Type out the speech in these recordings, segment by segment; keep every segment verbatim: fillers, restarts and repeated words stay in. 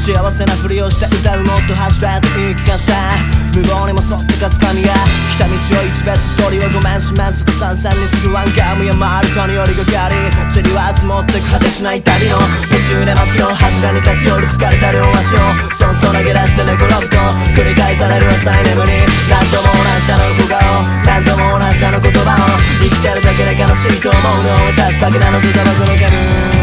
幸せなふりをして歌うもっと走れと言い聞かせた無謀にもそっとかつかみが来た道を一別鳥はごめんしますくさんさんに次ぐワンガムや回るとによりがかり塵は積もって果てしない旅の途中で街の柱に立ち寄る疲れた両足をそっと投げ出して寝転ぶと繰り返される浅い眠り何度も同じあの小顔何度も同じあの言葉を生きてるだけで悲しいと思うの私だけなのとタバコの煙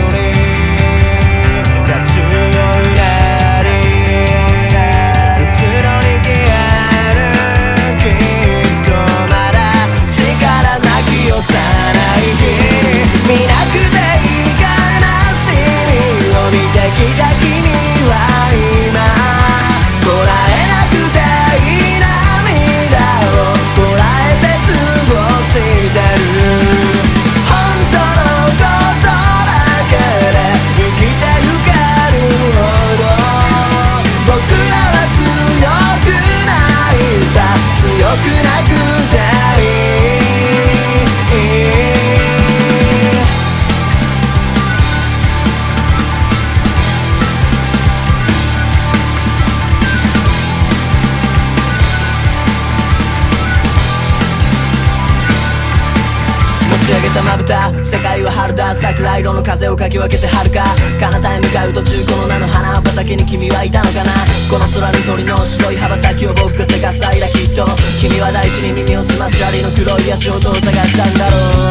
が宙を揺れるうつろに消えるきっとまだ力なき幼い日に見なくていい悲しみを見てきた君は今こらえなくていい涙をこらえて過ごしてる本当のことだけで生きてゆけるほど僕らは強くないさ強くなくていい持ち上げたまぶた世界は春だ桜色の風をかき分けて遥か彼方へ向かう途中この名の花畑に君はいたのかなこの空に鳥の白い羽ばたきを僕がせかす間きっと君は大地に耳を澄ましありの黒い足音を探したんだろう